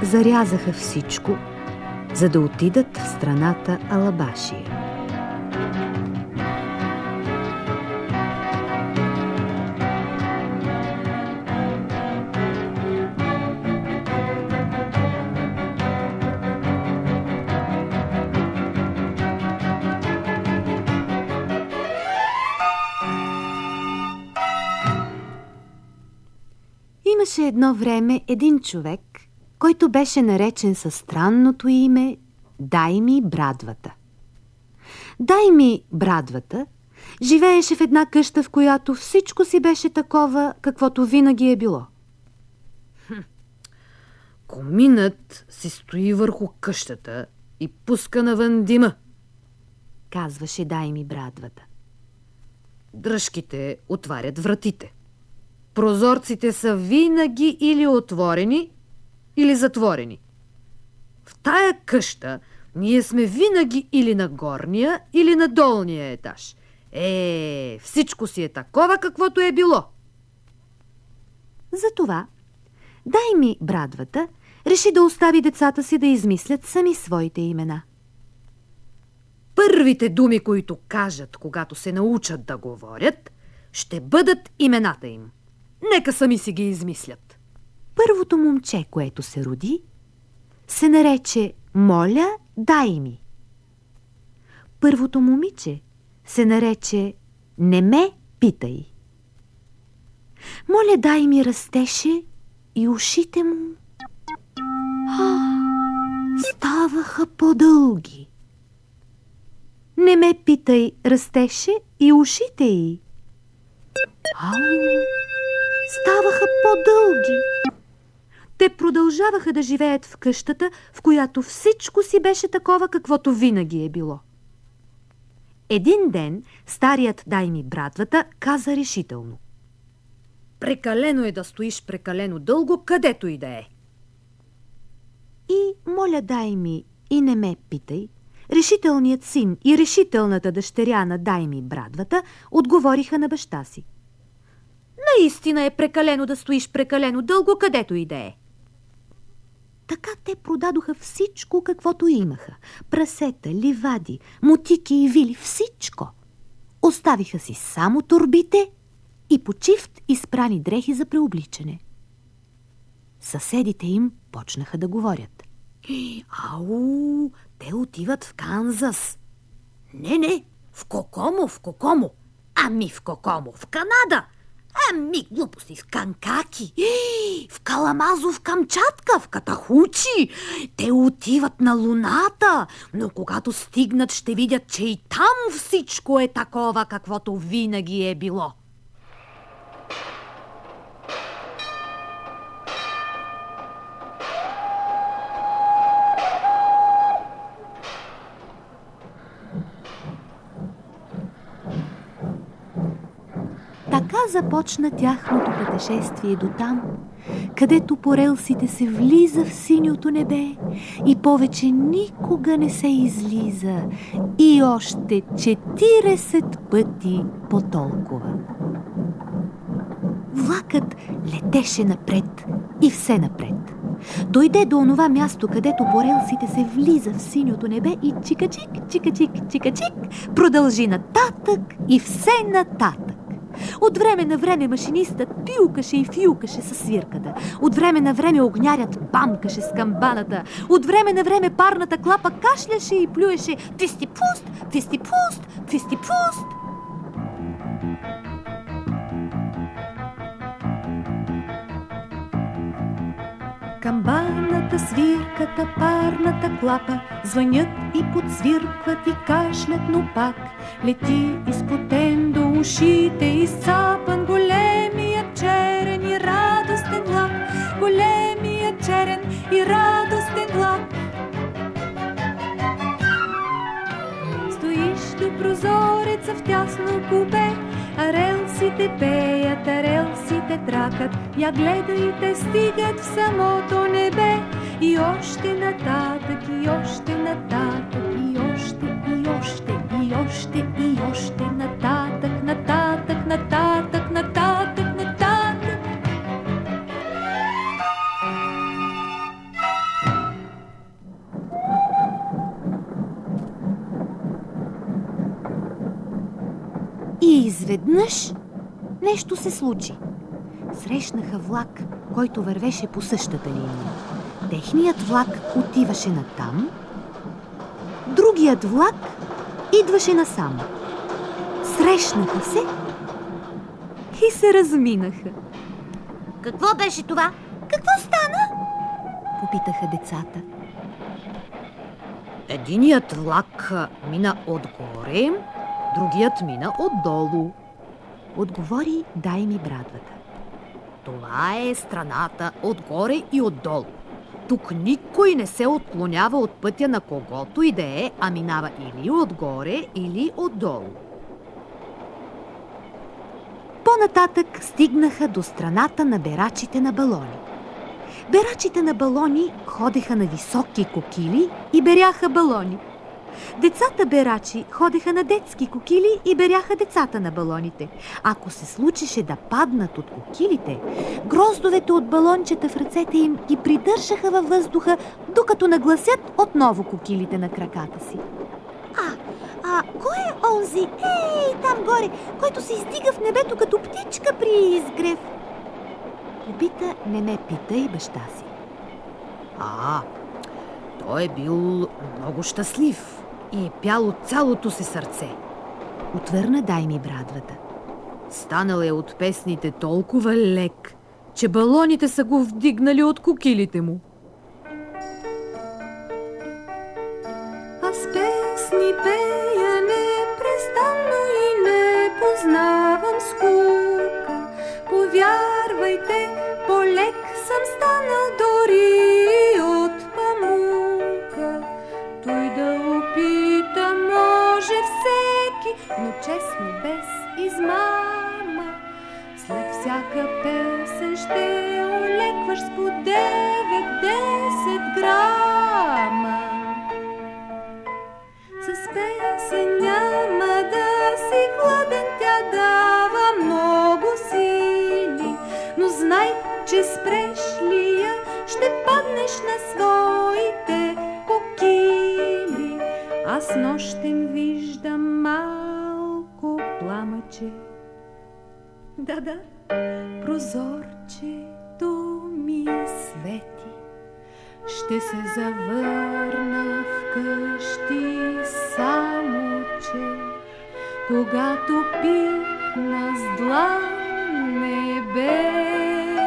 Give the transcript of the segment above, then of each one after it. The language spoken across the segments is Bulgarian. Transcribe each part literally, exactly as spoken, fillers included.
зарязаха всичко, за да отидат в страната Алабашия. Имаше едно време един човек, който беше наречен със странното име Дайми Брадвата. Дайми Брадвата живееше в една къща, в която всичко си беше такова, каквото винаги е било. Хм. Коминът си стои върху къщата и пуска навън дима, казваше Дайми Брадвата. Дръжките отварят вратите. Прозорците са винаги или отворени, или затворени. В тая къща ние сме винаги или на горния, или на долния етаж. Е, всичко си е такова, каквото е било. Затова Дайми Брадвата реши да остави децата си да измислят сами своите имена. Първите думи, които кажат, когато се научат да говорят, ще бъдат имената им. Нека сами си ги измислят. Първото момче, което се роди, се нарече Моля, дай ми. Първото момиче се нарече Не ме питай. Моля, дай ми растеше и ушите му а, ставаха по-дълги. Не ме питай растеше и ушите й Ау, ставаха по-дълги. Те продължаваха да живеят в къщата, в която всичко си беше такова, каквото винаги е било. Един ден старият Дайми Брадвата каза решително: прекалено е да стоиш прекалено дълго, където и да е. И Моля, Дайми и Не ме питай, решителният син и решителната дъщеря на Дайми Брадвата отговориха на баща си: наистина е прекалено да стоиш прекалено дълго, където и да е. Така те продадоха всичко, каквото имаха. Прасета, ливади, мотики и вили, всичко. Оставиха си само торбите и по чифт изпрани дрехи за преобличане. Съседите им почнаха да говорят: ау, те отиват в Канзас. Не, не, в Кокомо, в Кокомо. Ами в Кокомо, в Канада. Ами глупости, в Канкаки, в Каламазо, в Камчатка, в Катахучи. Те отиват на Луната, но когато стигнат, ще видят, че и там всичко е такова, каквото винаги е било. Така започна тяхното пътешествие до там, където по релсите се влиза в синьото небе и повече никога не се излиза, и още четиридесет пъти по толкова. Влакът летеше напред и все напред. Дойде до онова място, където по релсите се влиза в синьото небе и чикачик, чикачик, чикачик продължи нататък и все нататък. От време на време машинистът пилкаше и филкаше със свирката. От време на време огнярят бамкаше с камбаната. От време на време парната клапа кашляше и плюеше: фистипуст, фистипуст, фистипуст. Камбаната, свирката, парната клапа звънят и подсвиркват и кашлят, но пак лети изпотен до ушите, изцапан големият черен и радостен влак, големият черен и радостен влак. Стоиш до прозореца в тясно купе, а релсите пеят, а релсите тракат. Я гледайте, стигат в самото небе. И още нататък, и още нататък, и още, и още, и още, и още нататък, нататък, нататък, нататък, нататък. изведнъж нещо се случи. Срещнаха влак, който вървеше по същата линия. Техният влак отиваше натам, другият влак идваше насам. Срещнаха се и се разминаха. Какво беше това? Какво стана? Попитаха децата. Единият влак мина отгоре, другият мина отдолу. Отговори Дайми Брадвата. Това е страната отгоре и отдолу. Тук никой не се отклонява от пътя на когото и да е, а минава или отгоре, или отдолу. По-нататък стигнаха до страната на берачите на балони. Берачите на балони ходеха на високи кокили и беряха балони. Децата берачи ходеха на детски кокили и беряха децата на балоните. Ако се случеше да паднат от кокилите, гроздовете от балончета в ръцете им ги придържаха във въздуха, докато нагласят отново кокилите на краката си. А, а кой е онзи, ей, там горе, който се издига в небето като птичка при изгрев? Попита не ме питай баща си. А, той е бил много щастлив и е пял от цялото си сърце. Отвърна Дайми Брадвата. Станал е от песните толкова лек, че балоните са го вдигнали от кокилите му. Аз песни пея непрестанно и не познавам скука. Повярвайте, по-лек съм станал дори от памука. Той да опита може всеки, но честно без измама. След всяка песен ще олекваш с по девет-десет грама. С песен няма да си гладен, тя дава много сили, но знай, че спреш ли я, ще паднеш на своите кокили. Аз нощем виждам малко пламъче, да-да, прозорчето ми свети. Ще се завърна вкъщи, само че когато пипна с длан небето,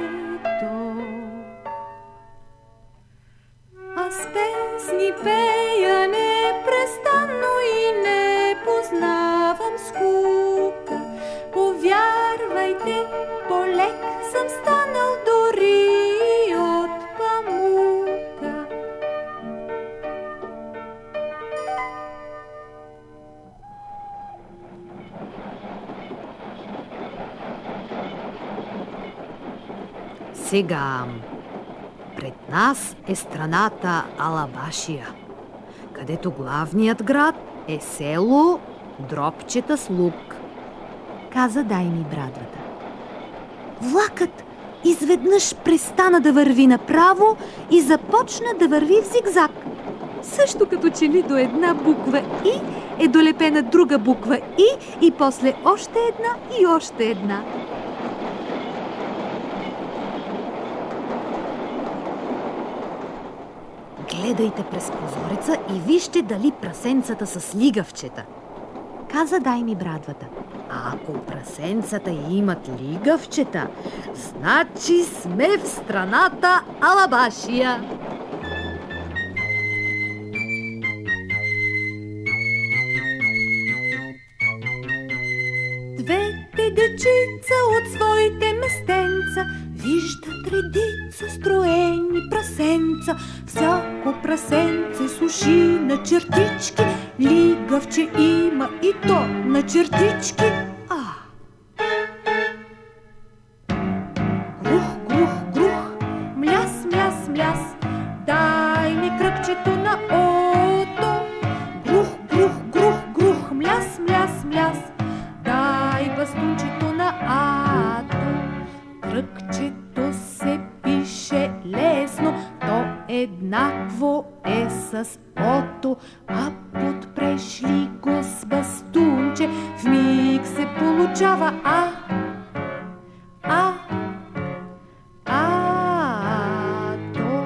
аз песни пея непрестанно и не познавам скука. Повярвайте, по-лек съм станал дори от памука. Сега пред нас е страната Алабашия, където главният град е село Дропчета с лук, каза Дайми Брадвата. Влакът изведнъж престана да върви направо и започна да върви в зигзаг. Също като че ли до една буква И е долепена друга буква И и после още една и още една. Гледайте през прозореца и вижте дали прасенцата са с лигавчета, каза Дайми Брадвата. А ако прасенцата имат лигавчета, значи сме в страната Алабашия. Двете дечица от своите местенца виждат редица строени прасенца. Всяко прасенце суши на чертички, лигавче има и то на чертички. А! Грух, грух, грух, мляс, мляс, мляс, дай ми кръгчето на ото. Грух, грух, грух, грух, мляс, мляс, мляс, дай бастунчето на ато. Кръгчето се пише лесно, то еднакво е с ото, а под подпрешли го с бастунче, вмиг се получава а, а, а, то.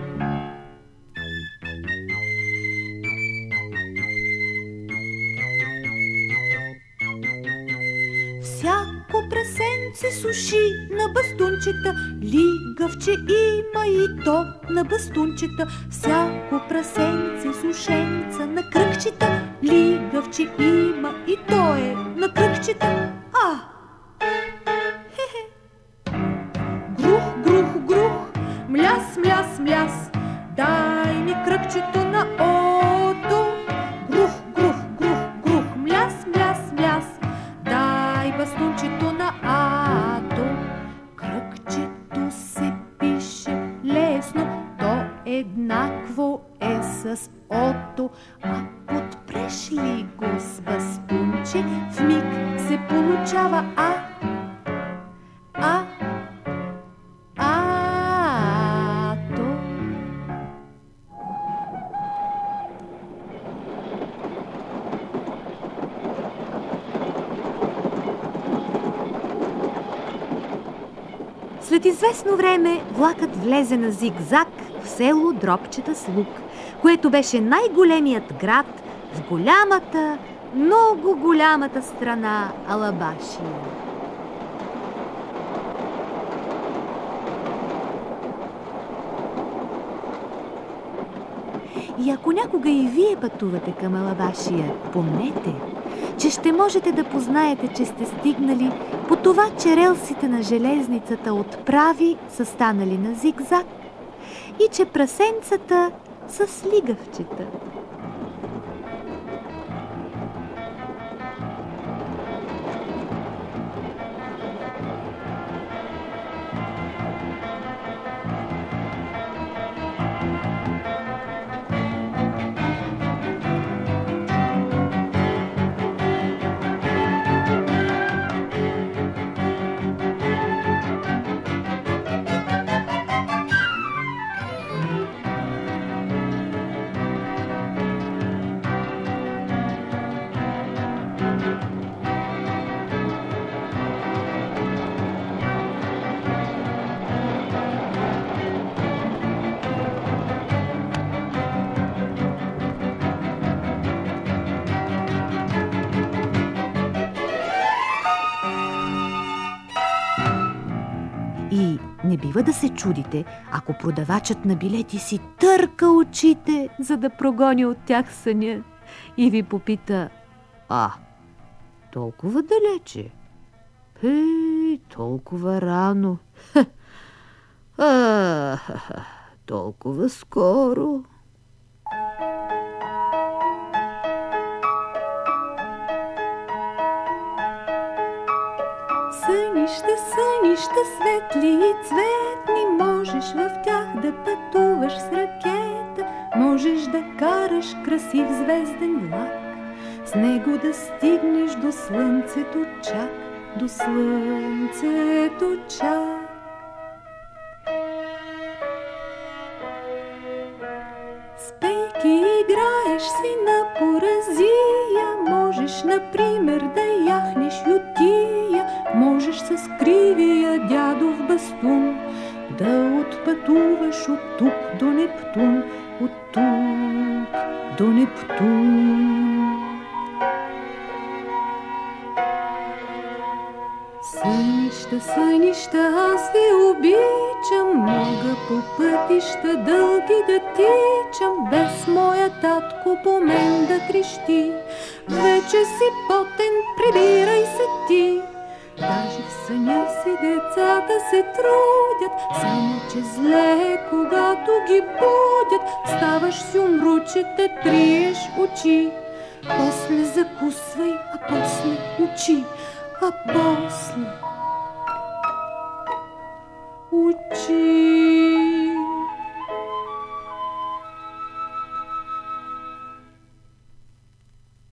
Всяко прасенце суши на бастунчета, лигавче има и то на бастунчета. Всяко прасенце сушенца на кръгчета, лигавче има и то е на кръгчета. А! Хе-хе! Грух, грух, грух, мляс, мляс, мляс, дай ми кръгчето на ото. Грух, грух, грух, грух, мляс, мляс, мляс, дай бастунчето на ато. Кръгчето се пише лесно, то еднакво е с ото, а подпреш ли го с бастунче, вмиг се получава а, а, ато. След известно време влакът влезе на зигзаг в село Дробчета с лук, което беше най-големият град в голямата, много голямата страна Алабашия. И ако някога и вие пътувате към Алабашия, помнете, че ще можете да познаете, че сте стигнали по това, че релсите на железницата отправи са станали на зигзаг и че прасенцата са с лигавчета. И не бива да се чудите, ако продавачът на билети си търка очите, за да прогони от тях съня и ви попита: а, толкова далече? Хей, толкова рано. А, толкова скоро. Сънища, сънища, светли и цветни, можеш в тях да пътуваш с ракета, можеш да караш красив звезден влак, с него да стигнеш до слънцето чак, до слънцето чак. Спейки играеш си на поразия, можеш, например, да яхнеш ютия, можеш с кривия дядов бастун да отпътуваш от тук до Нептун, от тук до Нептун. Сънища, сънища, аз ви обичам, мога по пътища дълги да тичам, без моя татко по мен да крещи: вече си потен, прибирай се ти. Даже в съня си децата се трудят, само че зле, когато ги будят, ставаш си умручете, триеш очи, после закусвай, а после очи, а после